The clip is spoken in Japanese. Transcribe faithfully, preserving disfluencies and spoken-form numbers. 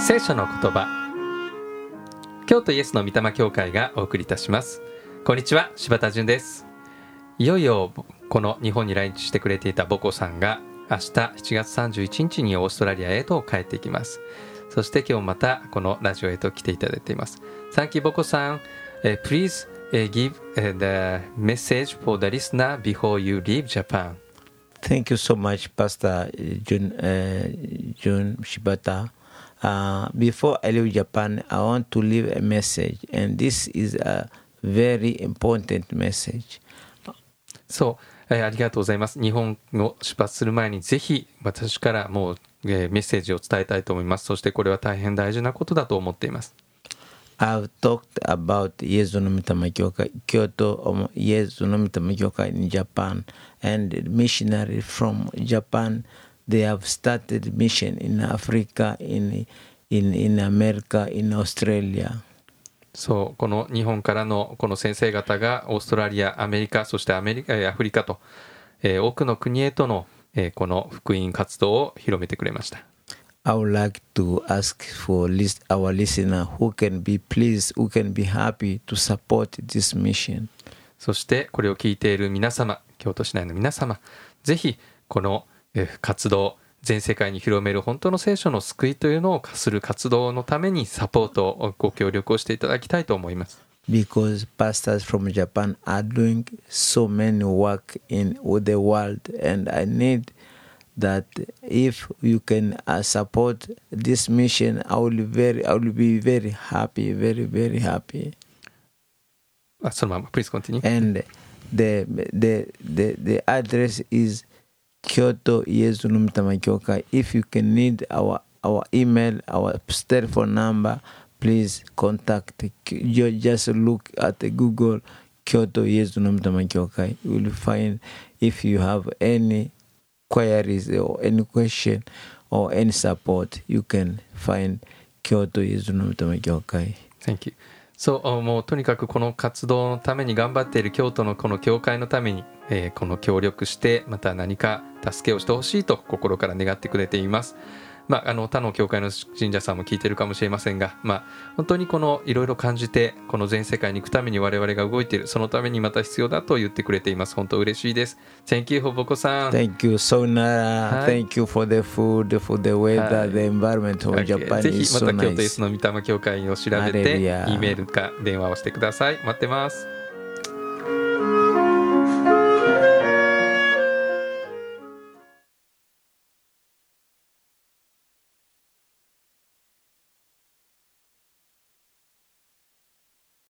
聖書の言葉、京都イエスの御霊教会がお送りいたします。こんにちは、柴田純です。いよいよこの日本に来日してくれていたボコさんが明日しちがつさんじゅういちにちにオーストラリアへと帰っていきます。そして今日またこのラジオへと来ていただいています。Thank you, ボコさん。uh, Please uh, give uh, the message for the listener before you leave Japan. Thank you so much, Pastor Jun, uh, Jun Shibata.Uh, before I leave Japan, I want to leave a message, and this is a very important message. そう、えー、ありがとうございます。日本を出発する前にぜひ私からもう、えー、メッセージを伝えたいと思います。そしてこれは大変大事なことだと思っています。 I've talked about イエスの御霊教会、京都イエスの御霊教会 in Japan, and missionaries from Japan.They have started mission in Africa, in, in, in America, in Australia. そう、この日本からのこの先生方がオーストラリア、アメリカ、そしてアメリカ、アフリカと、えー、多くの国へとの、えー、この福音活動を広めてくれました。 I would like to ask for list, our listener who can be pleased, who can be happy to support this mission. そしてこれを聞いている皆様、京都市内の皆様、ぜひこの活動、全世界に広める本当の聖書の救いというのをする活動のためにサポート、ご協力をしていただきたいと思います。 Because pastors from Japan are doing so many work in the world, and I need that if you can support this mission, I will very, I will be very happy, very, very happy. あ、そのまま、please continue. And the the the the address is Kyoto Yesu no Mitama Kyokai. If you can need our our email, our telephone number, please contact. You just look at Google Kyoto Yesu no Mitama Kyokai. You will find if you have any queries or any question or any support, you can find Kyoto Yesu no Mitama Kyokai. Thank you. そうもうとにかくこの活動のために頑張っている京都のこの教会のために、えー、この協力してまた何か助けをしてほしいと心から願ってくれています。まあ、あの他の教会の信者さんも聞いているかもしれませんが、まあ、本当にこのいろいろ感じてこの全世界に行くために我々が動いている、そのためにまた必要だと言ってくれています。本当嬉しいです。 Thank you for ボコさん。 Thank you so much. Thank you for the food, for the weather, the environment of Japan ぜひ is ま so た京都イエ nice. スの御霊教会を調べて E メールか電話をしてください。待ってます。